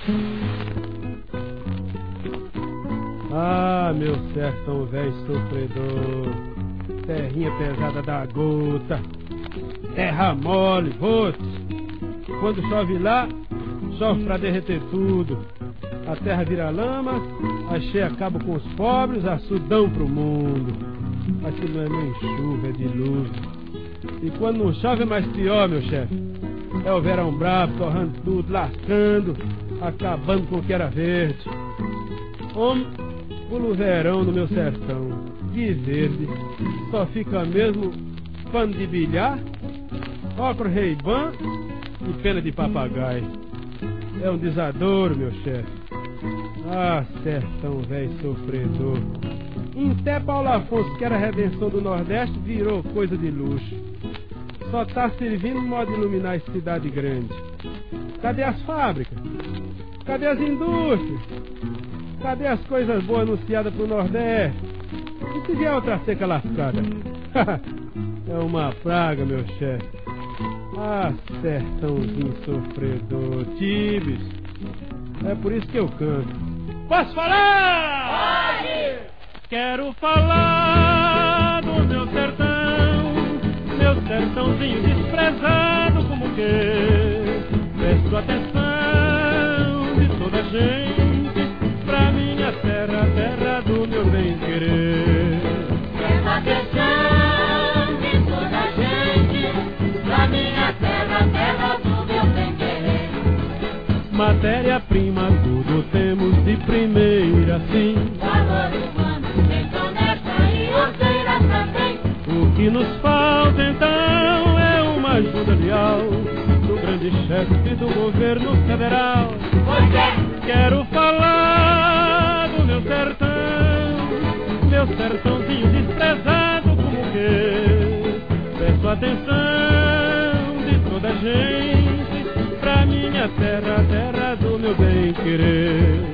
Ah, meu sertão velho sofredor, terrinha pesada da gota, terra mole, rotos. Quando chove lá, chove pra derreter tudo. A terra vira lama, a cheia acaba com os pobres, a sudão pro mundo. Aqui não é nem chuva, é dilúvio. E quando não chove é mais pior, meu chefe. É o verão bravo, torrando tudo, lascando, acabando com o que era verde. Homem, pulo verão no meu sertão, de verde, só fica mesmo pano de bilhar, óculos Ray-Ban e pena de papagaio. É um desadouro, meu chefe. Ah, sertão velho sofredor. Até Paulo Afonso, que era a redenção do Nordeste, virou coisa de luxo. Só tá servindo modo de iluminar a cidade grande. Cadê as fábricas? Cadê as indústrias? Cadê as coisas boas anunciadas pro Nordeste? E se vier outra seca lascada? É uma praga, meu chefe. Ah, sertãozinho sofredor, Tibes. É por isso que eu canto. Posso falar? Pode! Quero falar do meu sertãozinho desprezado como que. Presto atenção de toda a gente pra minha terra, terra do meu bem-querer. Presto atenção de toda a gente pra minha terra, terra do meu bem-querer. Matéria-prima tudo temos de primeira, sim. Valor humano, gente honesta e ordeira também. O que nos falta então é uma ajuda leal do grande chefe do governo federal. Pois é. Quero falar do meu sertãozinho desprezado como que. Peço atenção de toda a gente pra minha terra, terra do meu bem-querer.